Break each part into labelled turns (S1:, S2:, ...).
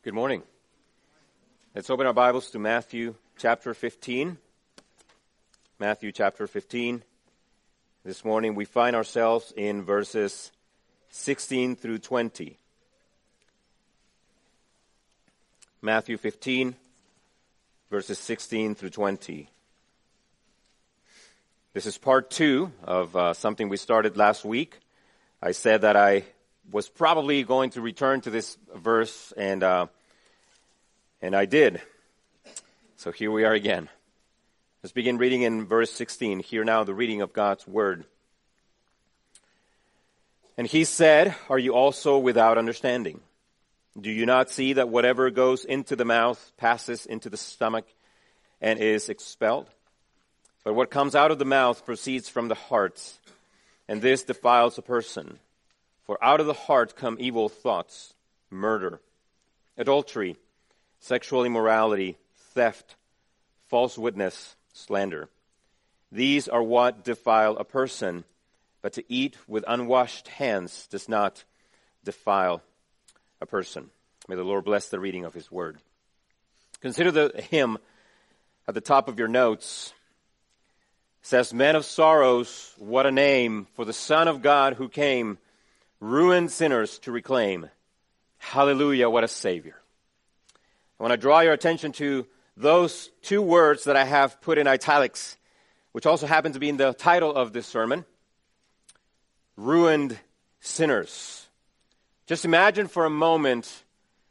S1: Good morning. Let's open our Bibles to Matthew chapter 15. Matthew chapter 15. This morning we find ourselves in verses 16 through 20. Matthew 15, verses 16 through 20. This is part 2 of something we started last week. I said that I was probably going to return to this verse, and I did. So here we are again. Let's begin reading in verse 16. Hear now the reading of God's word. And he said, "Are you also without understanding? Do you not see that whatever goes into the mouth passes into the stomach and is expelled? But what comes out of the mouth proceeds from the heart, and this defiles a person. For out of the heart come evil thoughts, murder, adultery, sexual immorality, theft, false witness, slander. These are what defile a person, but to eat with unwashed hands does not defile a person." May the Lord bless the reading of his word. Consider the hymn at the top of your notes. It says, "Men of sorrows, what a name for the Son of God who came, ruined sinners to reclaim. Hallelujah, what a Savior." I want to draw your attention to those two words that I have put in italics, which also happen to be in the title of this sermon. Ruined sinners. Just imagine for a moment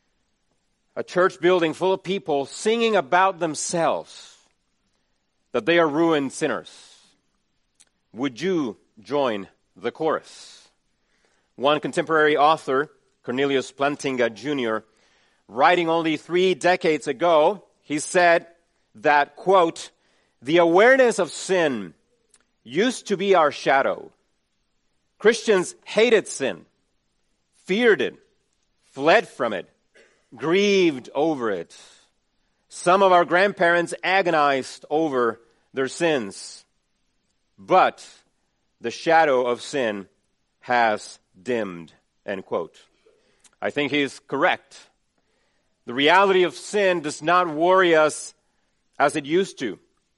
S1: a church building full of people singing about themselves, that they are ruined sinners. Would you join the chorus? One contemporary author, Cornelius Plantinga Jr., writing only 3 decades ago, he said that, quote, "The awareness of sin used to be our shadow. Christians hated sin, feared it, fled from it, grieved over it. Some of our grandparents agonized over their sins. But the shadow of sin has dimmed," end quote. I think he is correct. The reality of sin does not worry us as it used to.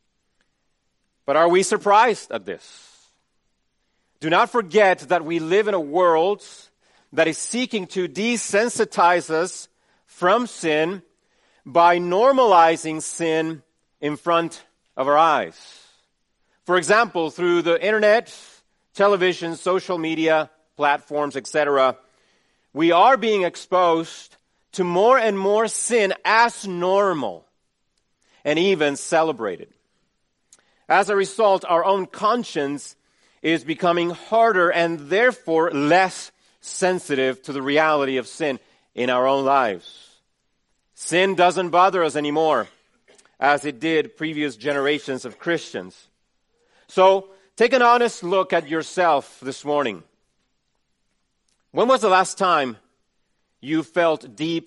S1: But are we surprised at this? Do not forget that we live in a world that is seeking to desensitize us from sin by normalizing sin in front of our eyes. For example, through the internet, television, social media, platforms, etc., we are being exposed to more and more sin as normal and even celebrated. As a result, our own conscience is becoming harder and therefore less sensitive to the reality of sin in our own lives. Sin doesn't bother us anymore as it did previous generations of Christians. So take an honest look at yourself this morning. When was the last time you felt deep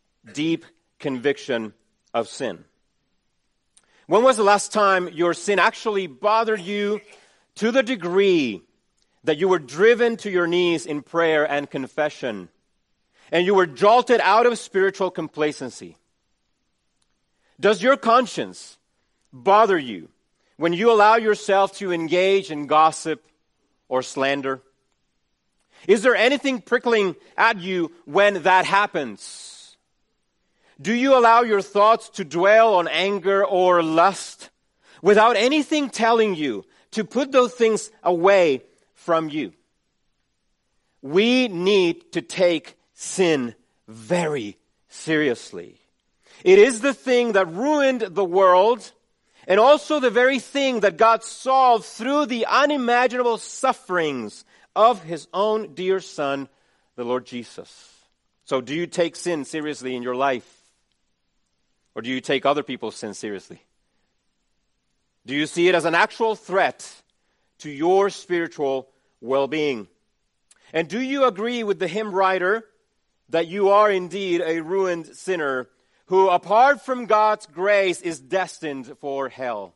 S1: conviction of sin? When was the last time your sin actually bothered you to the degree that you were driven to your knees in prayer and confession, and you were jolted out of spiritual complacency? Does your conscience bother you when you allow yourself to engage in gossip or slander? Is there anything prickling at you when that happens? Do you allow your thoughts to dwell on anger or lust without anything telling you to put those things away from you? We need to take sin very seriously. It is the thing that ruined the world, and also the very thing that God solved through the unimaginable sufferings of his own dear Son, the Lord Jesus. So do you take sin seriously in your life? Or do you take other people's sin seriously? Do you see it as an actual threat to your spiritual well-being? And do you agree with the hymn writer that you are indeed a ruined sinner who, apart from God's grace, is destined for hell?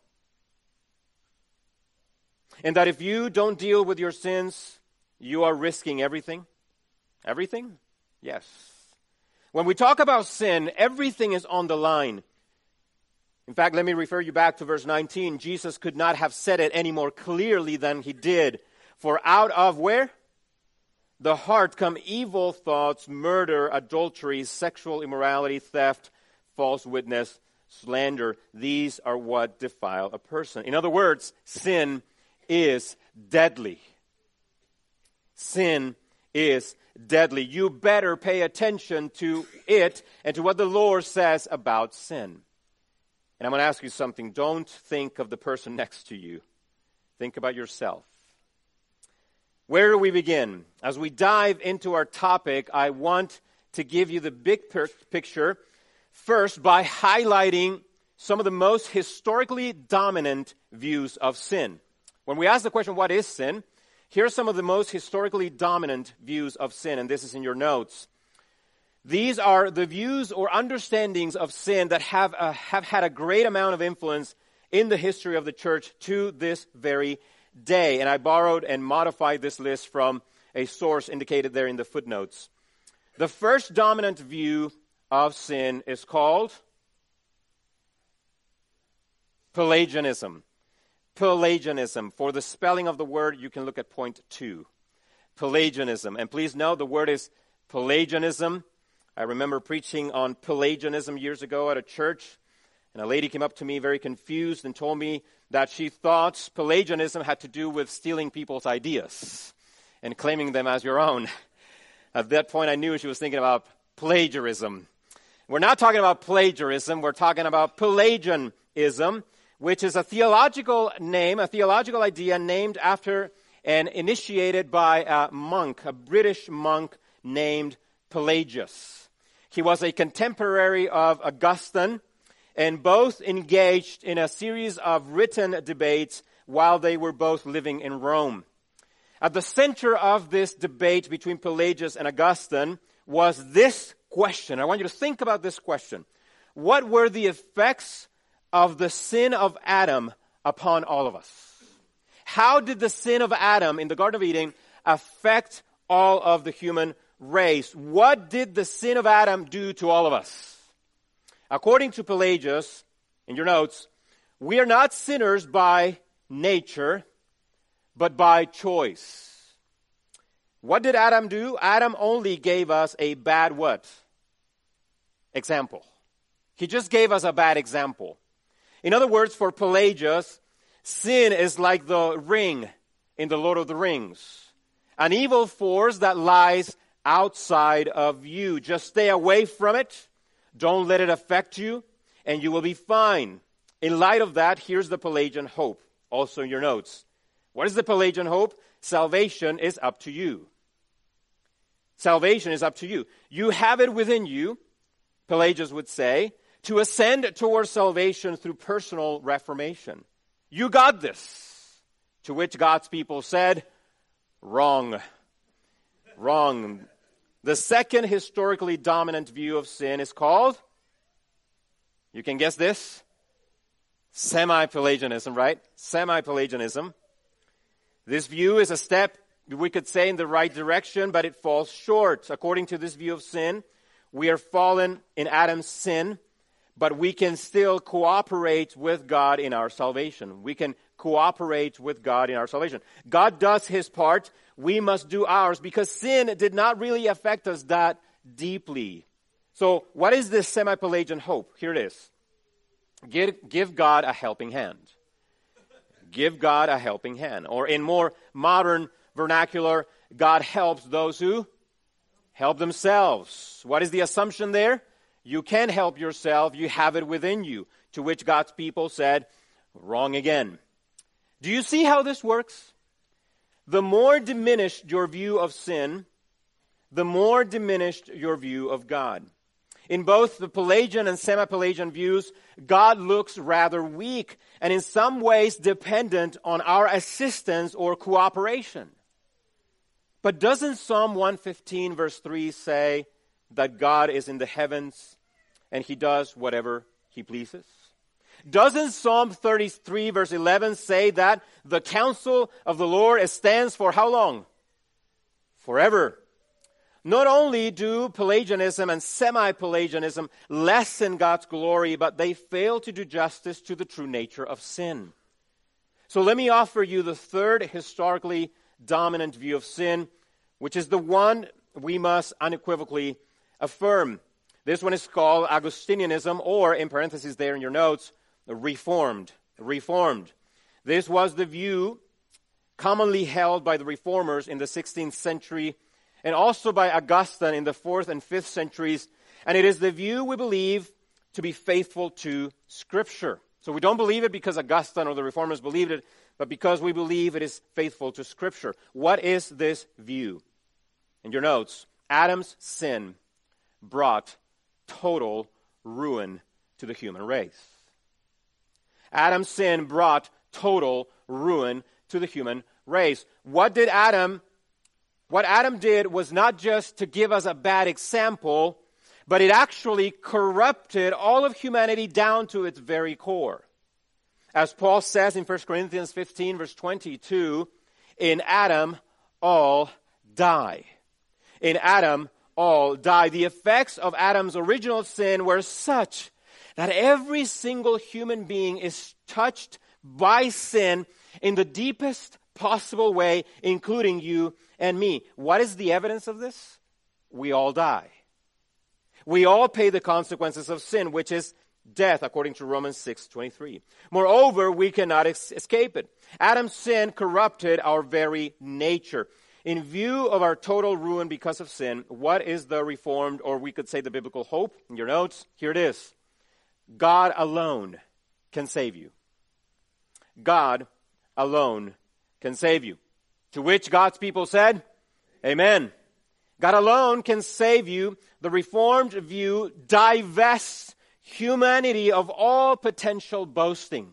S1: And that if you don't deal with your sins, you are risking everything? Everything? Yes. When we talk about sin, everything is on the line. In fact, let me refer you back to verse 19. Jesus could not have said it any more clearly than he did. For out of where? The heart come evil thoughts, murder, adultery, sexual immorality, theft, false witness, slander. These are what defile a person. In other words, sin is deadly. Sin is deadly. You better pay attention to it and to what the Lord says about sin. And I'm going to ask you something. Don't think of the person next to you. Think about yourself. Where do we begin? As we dive into our topic, I want to give you the big picture first by highlighting some of the most historically dominant views of sin. When we ask the question, what is sin? Here are some of the most historically dominant views of sin, and this is in your notes. These are the views or understandings of sin that have had a great amount of influence in the history of the church to this very day. And I borrowed and modified this list from a source indicated there in the footnotes. The first dominant view of sin is called Pelagianism. Pelagianism. For the spelling of the word, you can look at point 2. Pelagianism. And please note the word is Pelagianism. I remember preaching on Pelagianism years ago at a church, and a lady came up to me very confused and told me that she thought Pelagianism had to do with stealing people's ideas and claiming them as your own. At that point, I knew she was thinking about plagiarism. We're not talking about plagiarism. We're talking about Pelagianism, which is a theological name, a theological idea named after and initiated by a monk, a British monk named Pelagius. He was a contemporary of Augustine, and both engaged in a series of written debates while they were both living in Rome. At the center of this debate between Pelagius and Augustine was this question. I want you to think about this question. What were the effects of the sin of Adam upon all of us? How did the sin of Adam in the Garden of Eden affect all of the human race? What did the sin of Adam do to all of us? According to Pelagius, in your notes, we are not sinners by nature, but by choice. What did Adam do? Adam only gave us a bad what? Example. He just gave us a bad example. In other words, for Pelagius, sin is like the ring in the Lord of the Rings. An evil force that lies outside of you. Just stay away from it. Don't let it affect you, and you will be fine. In light of that, here's the Pelagian hope, also in your notes. What is the Pelagian hope? Salvation is up to you. Salvation is up to you. You have it within you, Pelagius would say, to ascend towards salvation through personal reformation. You got this. To which God's people said, wrong. Wrong. The second historically dominant view of sin is called, you can guess this, semi-Pelagianism, right? Semi-Pelagianism. This view is a step, we could say, in the right direction, but it falls short. According to this view of sin, we are fallen in Adam's sin, but we can still cooperate with God in our salvation. We can cooperate with God in our salvation. God does his part. We must do ours because sin did not really affect us that deeply. So what is this semi-Pelagian hope? Here it is. Give God a helping hand. Give God a helping hand. Or in more modern vernacular, God helps those who help themselves. What is the assumption there? You can help yourself. You have it within you. To which God's people said, wrong again. Do you see how this works? The more diminished your view of sin, the more diminished your view of God. In both the Pelagian and semi-Pelagian views, God looks rather weak and in some ways dependent on our assistance or cooperation. But doesn't Psalm 115 verse 3 say that God is in the heavens and he does whatever he pleases? Doesn't Psalm 33 verse 11 say that the counsel of the Lord stands for how long? Forever. Not only do Pelagianism and semi-Pelagianism lessen God's glory, but they fail to do justice to the true nature of sin. So let me offer you the third historically dominant view of sin, which is the one we must unequivocally affirm. This one is called Augustinianism, or in parentheses there in your notes, Reformed. Reformed. This was the view commonly held by the Reformers in the 16th century and also by Augustine in the 4th and 5th centuries. And it is the view we believe to be faithful to Scripture. So we don't believe it because Augustine or the Reformers believed it, but because we believe it is faithful to Scripture. What is this view? In your notes, Adam's sin brought total ruin to the human race. Adam's sin brought total ruin to the human race. What Adam did was not just to give us a bad example, but it actually corrupted all of humanity down to its very core. As Paul says in 1 Corinthians 15, verse 22, in Adam all die. In Adam all die. The effects of Adam's original sin were such that every single human being is touched by sin in the deepest possible way, including you and me. What is the evidence of this? We all die. We all pay the consequences of sin, which is death, according to Romans 6:23. Moreover, we cannot escape it. Adam's sin corrupted our very nature. In view of our total ruin because of sin, what is the Reformed, or we could say the biblical hope? In your notes, here it is. God alone can save you. God alone can save you. To which God's people said, Amen. God alone can save you. The Reformed view divests humanity of all potential boasting.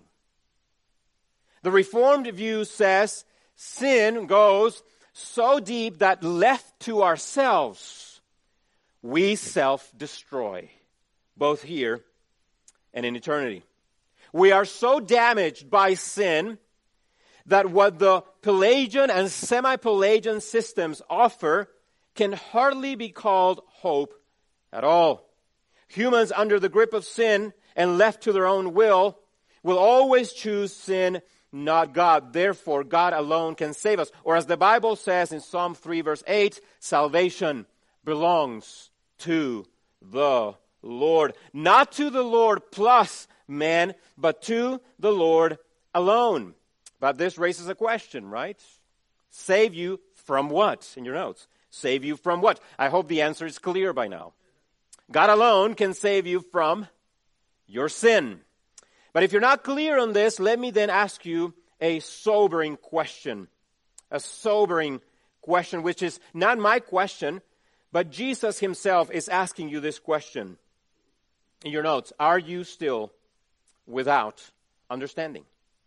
S1: The Reformed view says sin goes so deep that left to ourselves, we self-destroy, both here and in eternity. We are so damaged by sin that what the Pelagian and semi-Pelagian systems offer can hardly be called hope at all. Humans under the grip of sin and left to their own will always choose sin, not God. Therefore, God alone can save us. Or as the Bible says in Psalm 3 verse 8, salvation belongs to the Lord. Not to the Lord plus man, but to the Lord alone. But this raises a question, right? Save you from what? In your notes. Save you from what? I hope the answer is clear by now. God alone can save you from your sin. But if you're not clear on this, let me then ask you a sobering question. A sobering question, which is not my question, but Jesus himself is asking you this question. In your notes, are you still without understanding?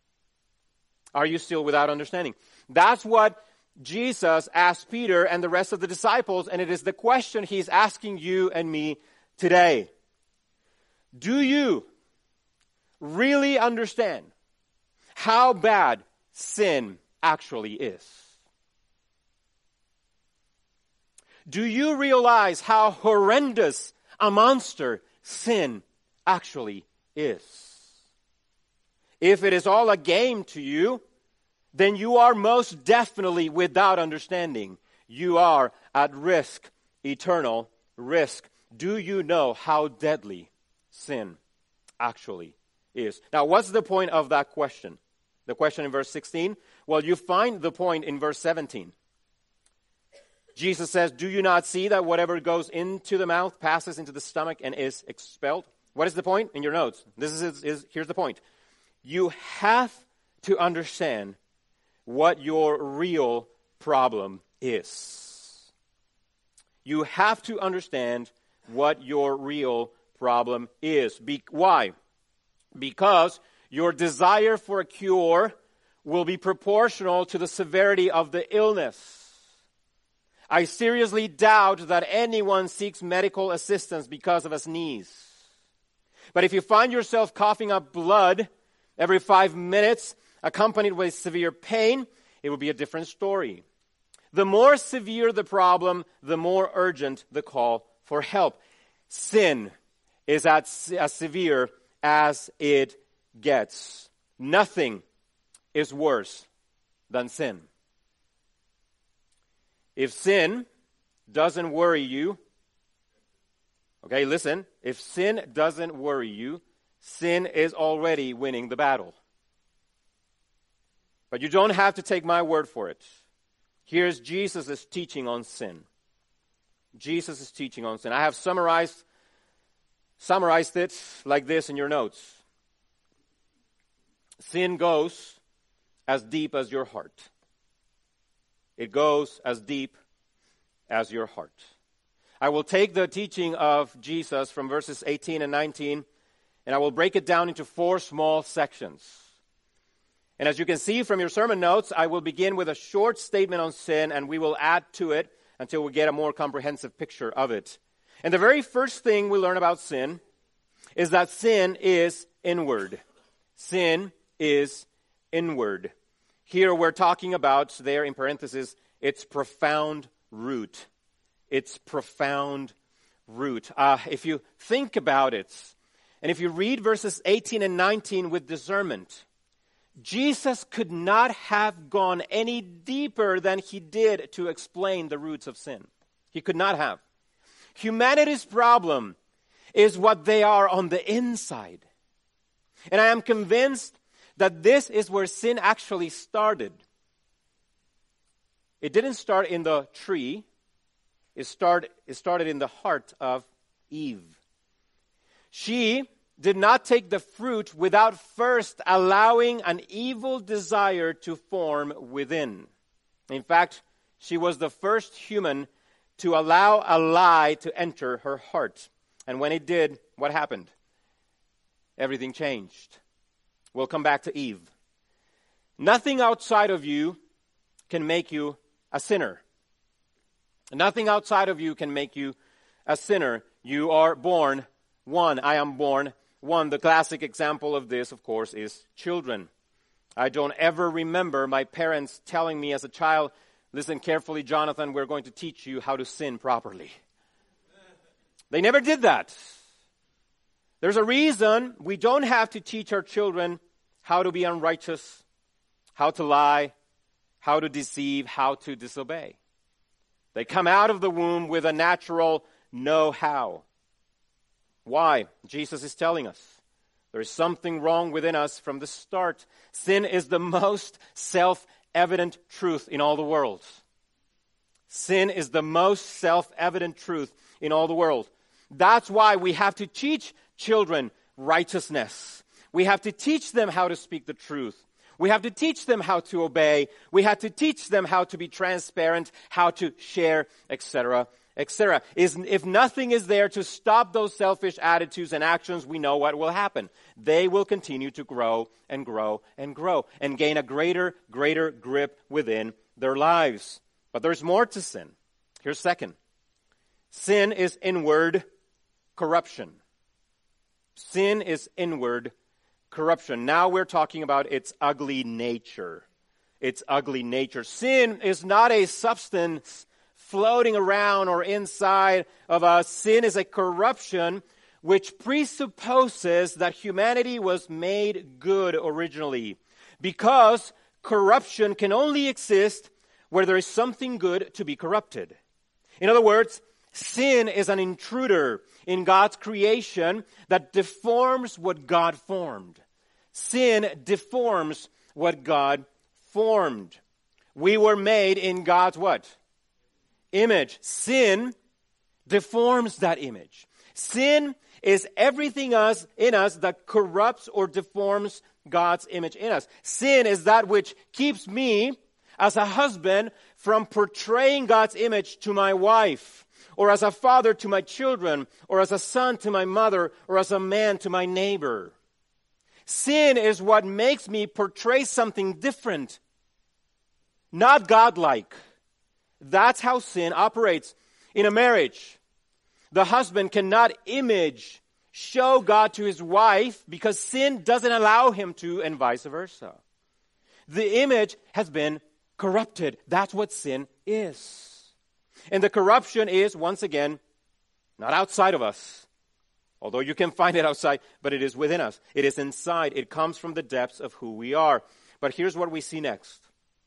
S1: Are you still without understanding? That's what Jesus asked Peter and the rest of the disciples, and it is the question he's asking you and me today. Do you really understand how bad sin actually is? Do you realize how horrendous a monster sin actually is? If it is all a game to you, then you are most definitely without understanding. You are at risk, eternal risk. Do you know how deadly sin actually is? Now, what's the point of that question? The question in verse 16? Well, you find the point in verse 17. Jesus says, do you not see that whatever goes into the mouth passes into the stomach and is expelled? What is the point? In your notes. Here's the point. You have to understand what your real problem is. You have to understand what your real problem is. Why? Because your desire for a cure will be proportional to the severity of the illness. I seriously doubt that anyone seeks medical assistance because of a sneeze. But if you find yourself coughing up blood every 5 minutes, accompanied with severe pain, it will be a different story. The more severe the problem, the more urgent the call for help. Sin is as severe as it gets. Nothing is worse than sin. If sin doesn't worry you, okay, listen, if sin doesn't worry you, sin is already winning the battle. But you don't have to take my word for it. Here's Jesus' teaching on sin. Jesus' teaching on sin. I have summarized it like this in your notes. Sin goes as deep as your heart. It goes as deep as your heart. I will take the teaching of Jesus from verses 18 and 19, and I will break it down into 4 small sections. And as you can see from your sermon notes, I will begin with a short statement on sin, and we will add to it until we get a more comprehensive picture of it. And the very first thing we learn about sin is that sin is inward. Sin is inward. Here we're talking about, there in parentheses, its profound root. Its profound root. If you think about it, and if you read verses 18 and 19 with discernment, Jesus could not have gone any deeper than he did to explain the roots of sin. He could not have. Humanity's problem is what they are on the inside. And I am convinced that this is where sin actually started. It didn't start in the tree. It started in the heart of Eve. She did not take the fruit without first allowing an evil desire to form within. In fact, she was the first human to allow a lie to enter her heart. And when it did, what happened? Everything changed. We'll come back to Eve. Nothing outside of you can make you a sinner. Nothing outside of you can make you a sinner. You are born one. I am born one. The classic example of this, of course, is children. I don't ever remember my parents telling me as a child, listen carefully, Jonathan, we're going to teach you how to sin properly. They never did that. There's a reason we don't have to teach our children how to be unrighteous, how to lie, how to deceive, how to disobey. They come out of the womb with a natural know-how. Why? Jesus is telling us there is something wrong within us from the start. Sin is the most self-evident truth in all the world. Sin is the most self-evident truth in all the world. That's why we have to teach children righteousness. We have to teach them how to speak the truth. We have to teach them how to obey. We have to teach them how to be transparent, how to share, etc., etc. If nothing is there to stop those selfish attitudes and actions, we know what will happen. They will continue to grow and grow and grow and gain a greater grip within their lives. But there's more to sin. Here's second. Sin is inward corruption. Sin is inward corruption. Now we're talking about its ugly nature. Its ugly nature. Sin is not a substance floating around or inside of us. Sin is a corruption which presupposes that humanity was made good originally. Because corruption can only exist where there is something good to be corrupted. In other words, sin is an intruder in God's creation that deforms what God formed. Sin deforms what God formed. We were made in God's what? Image. Sin deforms that image. Sin is everything in us that corrupts or deforms God's image in us. Sin is that which keeps me as a husband from portraying God's image to my wife, or as a father to my children, or as a son to my mother, or as a man to my neighbor. Sin is what makes me portray something different, not godlike. That's how sin operates. In a marriage, the husband cannot show God to his wife because sin doesn't allow him to, and vice versa. The image has been corrupted. That's what sin is. And the corruption is, once again, not outside of us, although you can find it outside, but it is within us. It is inside. It comes from the depths of who we are. But here's what we see next.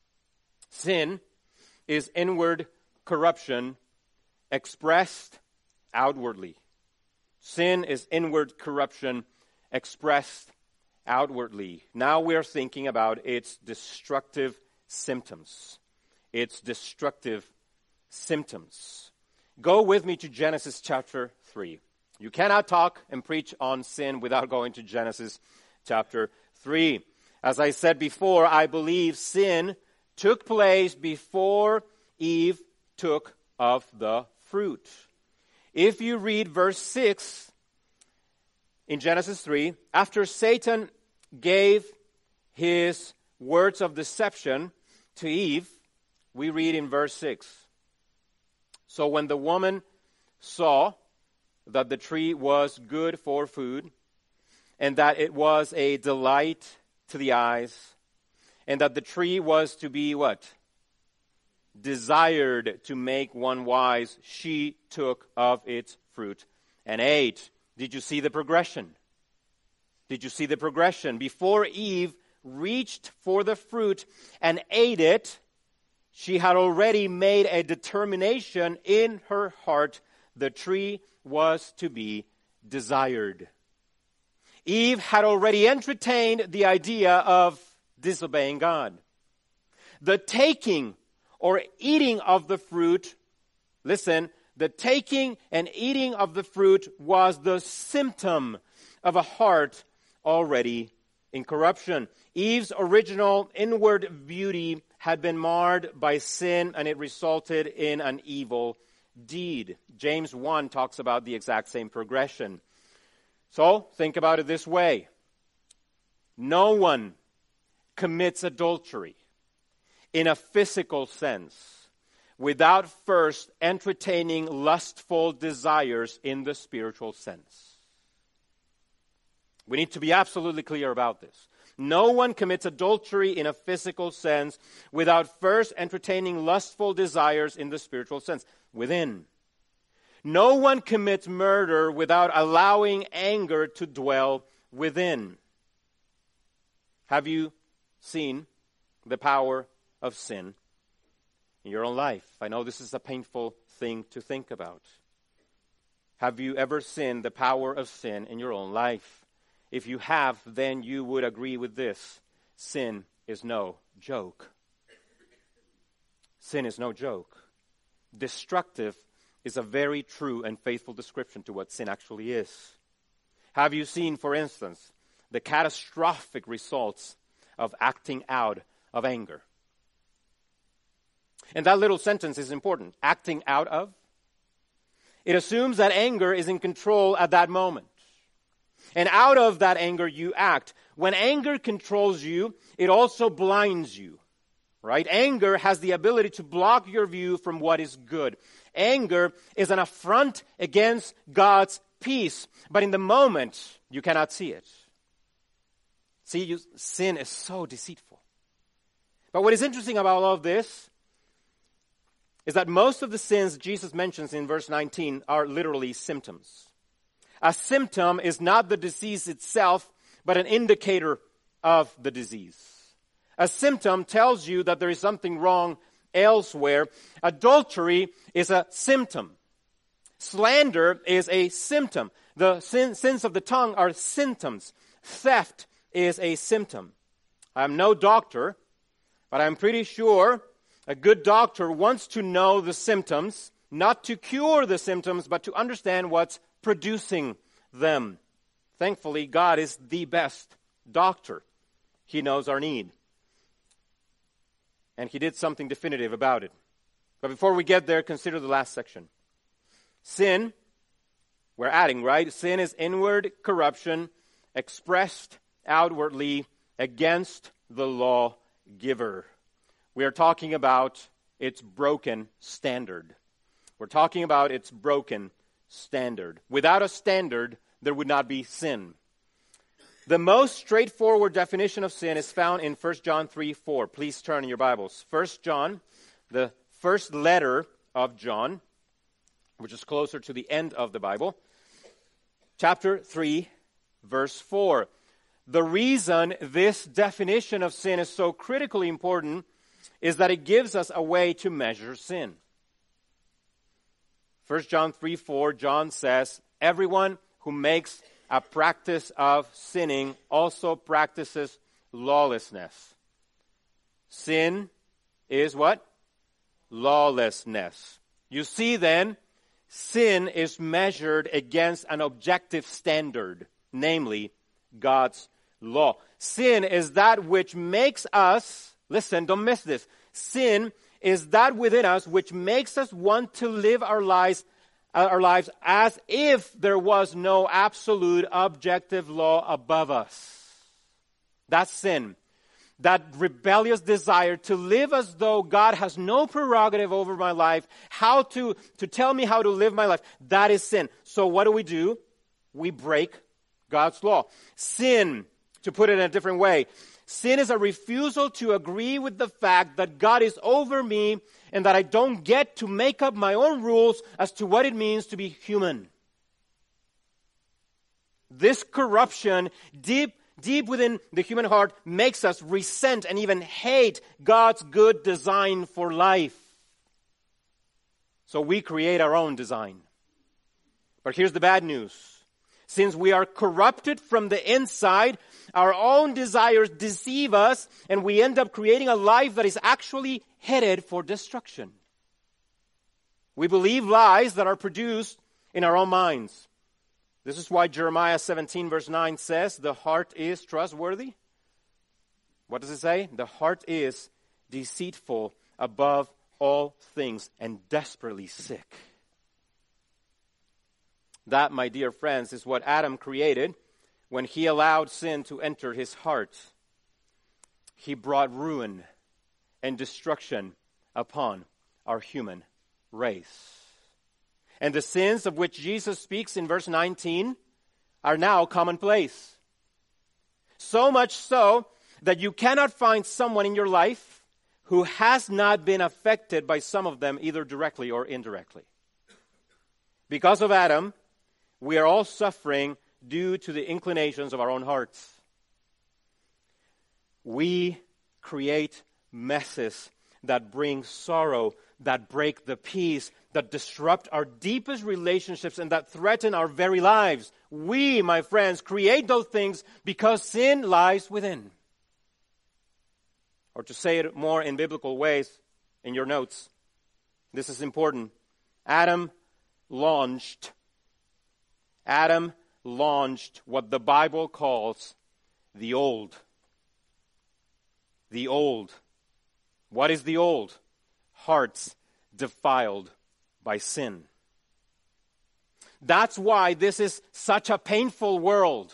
S1: Sin is inward corruption expressed outwardly. Sin is inward corruption expressed outwardly. Now we're thinking about its destructive symptoms. Its destructive symptoms. Go with me to Genesis chapter 3. You cannot talk and preach on sin without going to Genesis chapter 3. As I said before, I believe sin took place before Eve took of the fruit. If you read verse 6 in Genesis 3, after Satan gave his words of deception to Eve, we read in verse 6. So when the woman saw that the tree was good for food, and that it was a delight to the eyes, and that the tree was to be what? Desired to make one wise, she took of its fruit and ate. Did you see the progression? Did you see the progression? Before Eve reached for the fruit and ate it, she had already made a determination in her heart. The tree was to be desired. Eve had already entertained the idea of disobeying God. The taking or eating of the fruit, listen, the taking and eating of the fruit was the symptom of a heart already in corruption. Eve's original inward beauty had been marred by sin, and it resulted in an evil deed. James 1 talks about the exact same progression. So, think about it this way. No one commits adultery in a physical sense without first entertaining lustful desires in the spiritual sense. We need to be absolutely clear about this. No one commits adultery in a physical sense without first entertaining lustful desires in the spiritual sense, within. No one commits murder without allowing anger to dwell within. Have you seen the power of sin in your own life? I know this is a painful thing to think about. Have you ever seen the power of sin in your own life? If you have, then you would agree with this. Sin is no joke. Sin is no joke. Destructive is a very true and faithful description to what sin actually is. Have you seen, for instance, the catastrophic results of acting out of anger? And that little sentence is important. Acting out of. It assumes that anger is in control at that moment. And out of that anger you act. When anger controls you, it also blinds you. Right? Anger has the ability to block your view from what is good. Anger is an affront against God's peace. But in the moment, you cannot see it. See, sin is so deceitful. But what is interesting about all of this is that most of the sins Jesus mentions in verse 19 are literally symptoms. A symptom is not the disease itself, but an indicator of the disease. A symptom tells you that there is something wrong elsewhere. Adultery is a symptom. Slander is a symptom. The sins of the tongue are symptoms. Theft is a symptom. I'm no doctor, but I'm pretty sure a good doctor wants to know the symptoms, not to cure the symptoms, but to understand what's producing them. Thankfully, God is the best doctor. He knows our need. And He did something definitive about it. But before we get there, consider the last section. Sin, we're adding, right? Sin is inward corruption expressed outwardly against the lawgiver. We are talking about its broken standard. We're talking about its broken standard. Without a standard, there would not be sin. The most straightforward definition of sin is found in 1 John 3:4. Please turn in your Bibles. 1 John, the first letter of John, which is closer to the end of the Bible. Chapter 3, verse 4. The reason this definition of sin is so critically important is that it gives us a way to measure sin. 1 John 3:4, John says, everyone who makes a practice of sinning also practices lawlessness. Sin is what? Lawlessness. You see then, sin is measured against an objective standard, namely God's law. Sin is that which makes us, listen, don't miss this. Sin is that within us which makes us want to live our lives as if there was no absolute objective law above us. That's sin. That rebellious desire to live as though God has no prerogative over my life, how to tell me how to live my life, that is sin. So what do? We break God's law. Sin, to put it in a different way, sin is a refusal to agree with the fact that God is over me and that I don't get to make up my own rules as to what it means to be human. This corruption, deep within the human heart, makes us resent and even hate God's good design for life. So we create our own design. But here's the bad news. Since we are corrupted from the inside, our own desires deceive us, and we end up creating a life that is actually headed for destruction. We believe lies that are produced in our own minds. This is why Jeremiah 17 verse 9 says, the heart is trustworthy. What does it say? The heart is deceitful above all things and desperately sick. That, my dear friends, is what Adam created when he allowed sin to enter his heart. He brought ruin and destruction upon our human race. And the sins of which Jesus speaks in verse 19 are now commonplace. So much so that you cannot find someone in your life who has not been affected by some of them, either directly or indirectly. Because of Adam, we are all suffering due to the inclinations of our own hearts. We create messes that bring sorrow, that break the peace, that disrupt our deepest relationships, and that threaten our very lives. We, my friends, create those things because sin lies within. Or to say it more in biblical ways, in your notes, this is important. Adam launched what the Bible calls the old. The old. What is the old? Hearts defiled by sin. That's why this is such a painful world.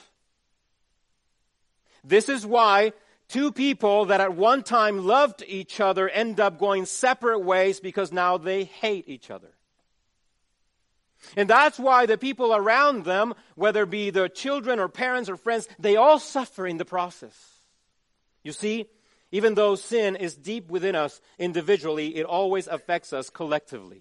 S1: This is why two people that at one time loved each other end up going separate ways because now they hate each other. And that's why the people around them, whether it be their children or parents or friends, they all suffer in the process. You see, even though sin is deep within us individually, it always affects us collectively.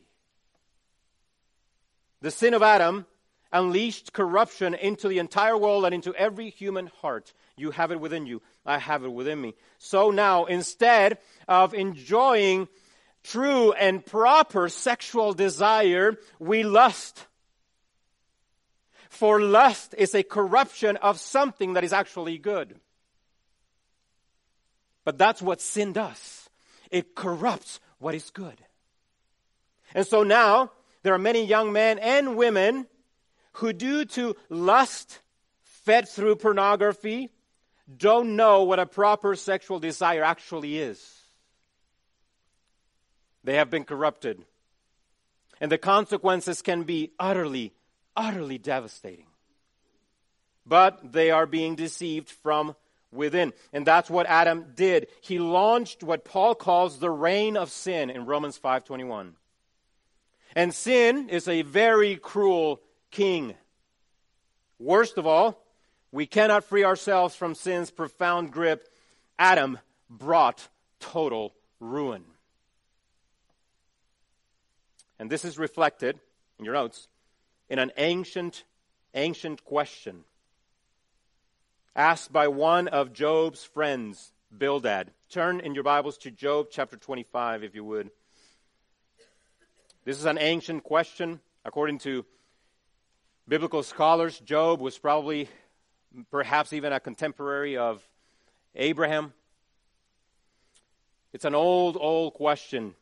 S1: The sin of Adam unleashed corruption into the entire world and into every human heart. You have it within you. I have it within me. So now, instead of enjoying true and proper sexual desire, we lust. For lust is a corruption of something that is actually good. But that's what sin does. It corrupts what is good. And so now, there are many young men and women who, due to lust fed through pornography, don't know what a proper sexual desire actually is. They have been corrupted. And the consequences can be utterly, utterly devastating. But they are being deceived from within. And that's what Adam did. He launched what Paul calls the reign of sin in Romans 5:21. And sin is a very cruel king. Worst of all, We cannot free ourselves from sin's profound grip. Adam brought total ruin. And this is reflected, in your notes, in an ancient question asked by one of Job's friends, Bildad. Turn in your Bibles to Job chapter 25, if you would. This is an ancient question. According to biblical scholars, Job was probably, perhaps even a contemporary of Abraham. It's an old question.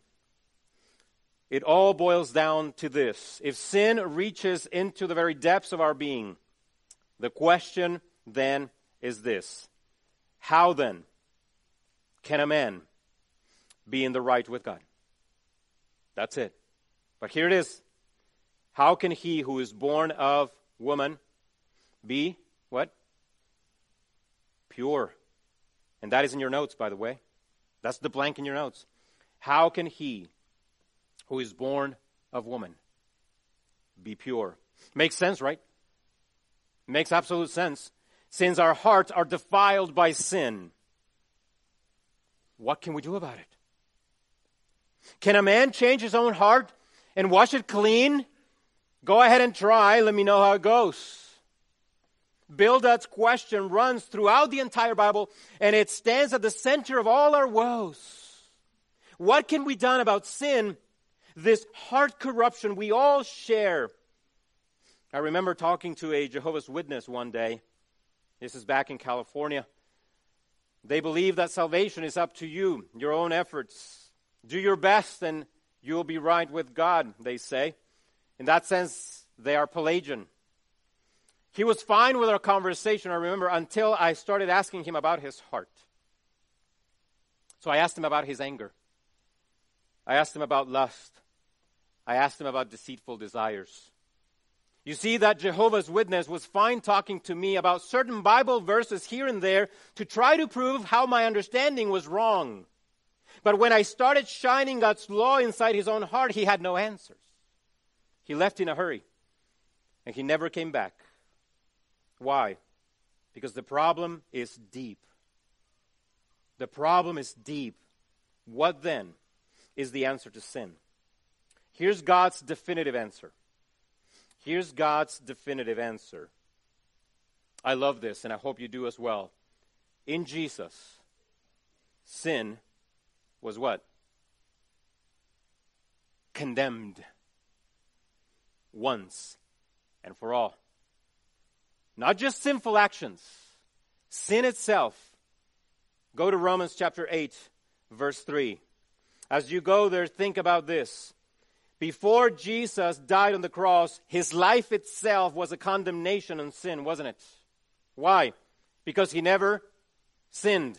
S1: It all boils down to this. If sin reaches into the very depths of our being, the question then is this: how then can a man be in the right with God? That's it. But here it is. How can he who is born of woman be what? Pure. And that is in your notes, by the way. That's the blank in your notes. How can he who is born of woman be pure? Makes sense, right? Makes absolute sense. Since our hearts are defiled by sin, what can we do about it? Can a man change his own heart and wash it clean? Go ahead and try. Let me know how it goes. Bildad's question runs throughout the entire Bible, and it stands at the center of all our woes. What can be done about sin, this heart corruption we all share? I remember talking to a Jehovah's Witness one day. This is back in California. They believe that salvation is up to you, your own efforts. Do your best and you will be right with God, they say. In that sense, they are Pelagian. He was fine with our conversation, I remember, until I started asking him about his heart. So I asked him about his anger. I asked him about lust. I asked him about deceitful desires. You see, that Jehovah's Witness was fine talking to me about certain Bible verses here and there to try to prove how my understanding was wrong. But when I started shining God's law inside his own heart, he had no answers. He left in a hurry, and he never came back. Why? Because the problem is deep. The problem is deep. What then is the answer to sin? Here's God's definitive answer. Here's God's definitive answer. I love this, and I hope you do as well. In Jesus, sin was what? Condemned. Once and for all. Not just sinful actions. Sin itself. Go to Romans chapter 8, verse 3. As you go there, think about this. Before Jesus died on the cross, his life itself was a condemnation on sin, wasn't it? Why? Because he never sinned.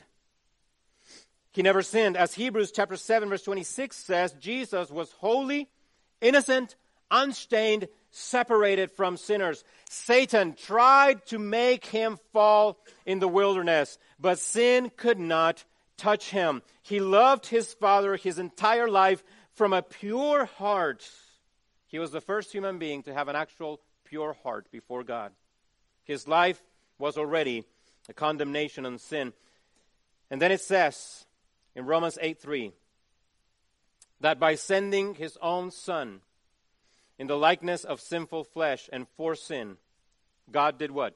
S1: He never sinned. As Hebrews chapter 7, verse 26 says, Jesus was holy, innocent, unstained, separated from sinners. Satan tried to make him fall in the wilderness, but sin could not touch him. He loved his Father his entire life from a pure heart. He was the first human being to have an actual pure heart before God. His life was already a condemnation on sin. And then it says in Romans 8:3 that by sending his own Son in the likeness of sinful flesh and for sin, God did what?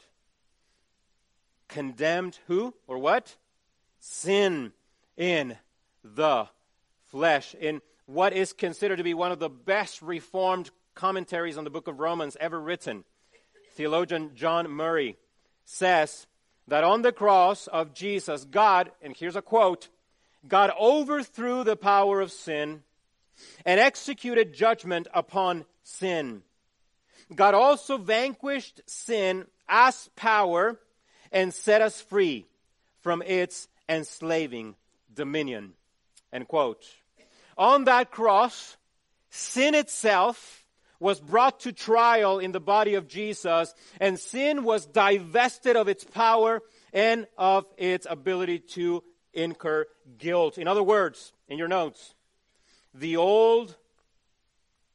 S1: Condemned who or what? Sin in the flesh. In what is considered to be one of the best reformed commentaries on the book of Romans ever written, theologian John Murray says that on the cross of Jesus, God, and here's a quote, God overthrew the power of sin and executed judgment upon sin. God also vanquished sin as power and set us free from its enslaving dominion. End quote. On that cross, sin itself was brought to trial in the body of Jesus, and sin was divested of its power and of its ability to incur guilt. In other words, in your notes, the old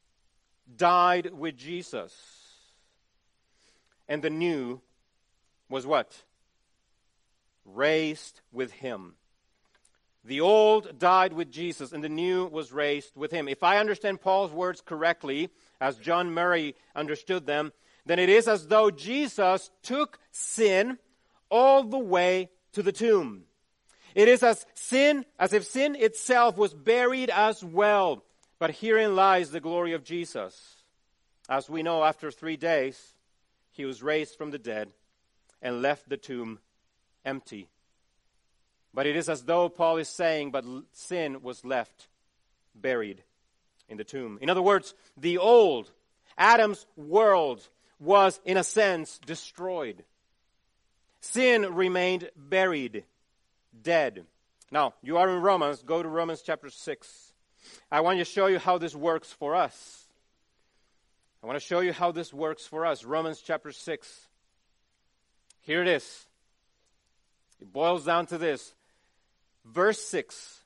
S1: died with Jesus, and the new was what? Raised with him. The old died with Jesus, and the new was raised with him. If I understand Paul's words correctly, as John Murray understood them, then it is as though Jesus took sin all the way to the tomb. It is as if sin itself was buried as well. But herein lies the glory of Jesus. As we know, after 3 days, he was raised from the dead and left the tomb empty. But it is as though Paul is saying, but sin was left buried in the tomb. In other words, the old Adam's world was, in a sense, destroyed. Sin remained buried, dead. Now, you are in Romans. Go to Romans chapter 6. I want to show you how this works for us. I want to show you how this works for us. Romans chapter 6. Here it is. It boils down to this. Verse 6.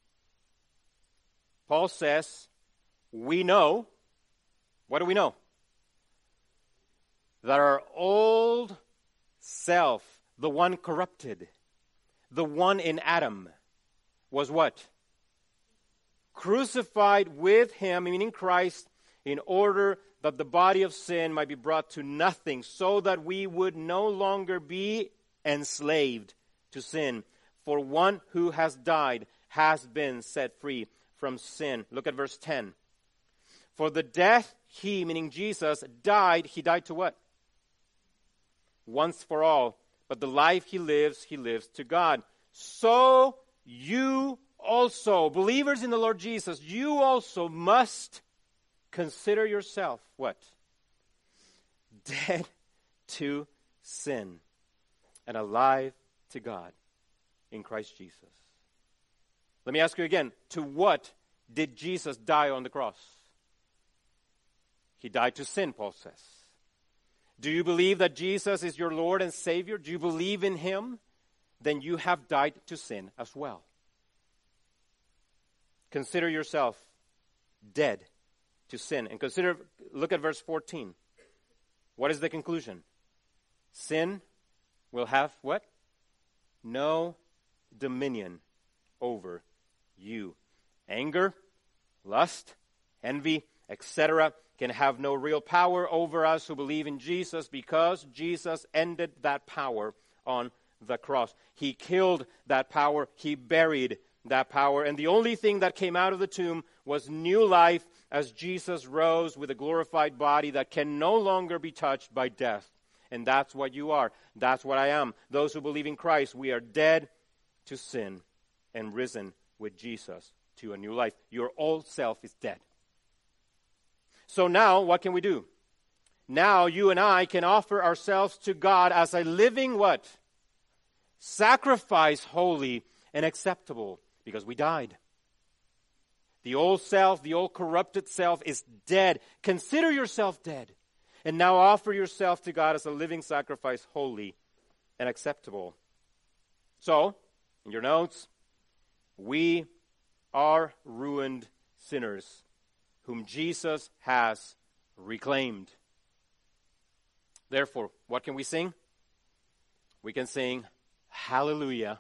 S1: Paul says, we know. What do we know? That our old self, the one corrupted, the one in Adam, was what? Crucified with him, meaning Christ, in order that the body of sin might be brought to nothing, so that we would no longer be enslaved to sin. For one who has died has been set free from sin. Look at verse 10. For the death he, meaning Jesus, died, he died to what? Once for all. But the life he lives to God. So you also, believers in the Lord Jesus, you also must consider yourself, what? Dead to sin and alive to God in Christ Jesus. Let me ask you again, to what did Jesus die on the cross? He died to sin, Paul says. Do you believe that Jesus is your Lord and Savior? Do you believe in him? Then you have died to sin as well. Consider yourself dead to sin. And look at verse 14. What is the conclusion? Sin will have what? No dominion over you. Anger, lust, envy, etc. can have no real power over us who believe in Jesus, because Jesus ended that power on the cross. He killed that power. He buried that power. And the only thing that came out of the tomb was new life as Jesus rose with a glorified body that can no longer be touched by death. And that's what you are. That's what I am. Those who believe in Christ, we are dead to sin and risen with Jesus to a new life. Your old self is dead. So now, what can we do? Now you and I can offer ourselves to God as a living what? Sacrifice, holy and acceptable, because we died. The old self, the old corrupted self is dead. Consider yourself dead. And now offer yourself to God as a living sacrifice, holy and acceptable. So, in your notes, we are ruined sinners whom Jesus has reclaimed. Therefore, what can we sing? We can sing, Hallelujah,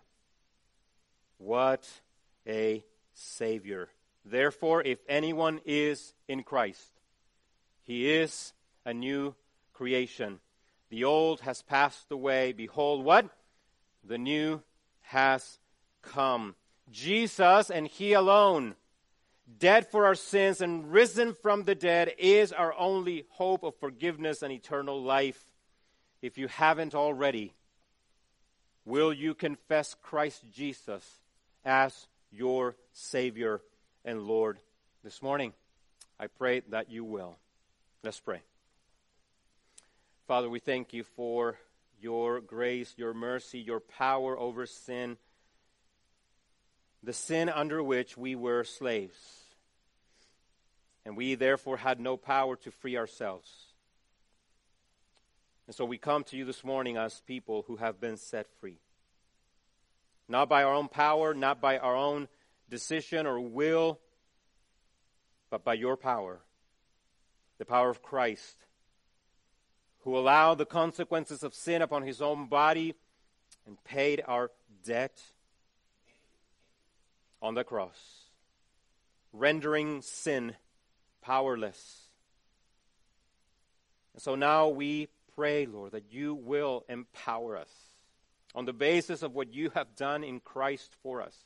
S1: what a Savior. Therefore, if anyone is in Christ, he is a new creation. The old has passed away. Behold, what? The new has come. Jesus and he alone, dead for our sins and risen from the dead, is our only hope of forgiveness and eternal life. If you haven't already, will you confess Christ Jesus as your Savior and Lord this morning? I pray that you will. Let's pray. Father, we thank you for your grace, your mercy, your power over sin, the sin under which we were slaves. And we therefore had no power to free ourselves. And so we come to you this morning as people who have been set free. Not by our own power, not by our own decision or will, but by your power, the power of Christ, who allowed the consequences of sin upon his own body and paid our debt on the cross, rendering sin powerless. And so now we pray, Lord, that you will empower us on the basis of what you have done in Christ for us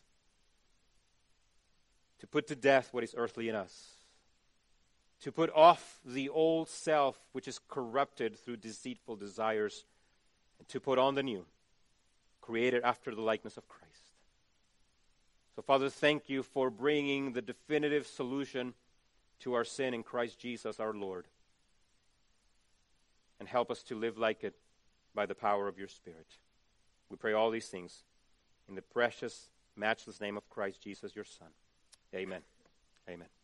S1: to put to death what is earthly in us, to put off the old self which is corrupted through deceitful desires, and to put on the new, created after the likeness of Christ. So, Father, thank you for bringing the definitive solution to our sin in Christ Jesus our Lord. And help us to live like it by the power of your Spirit. We pray all these things in the precious, matchless name of Christ Jesus, your Son. Amen. Amen.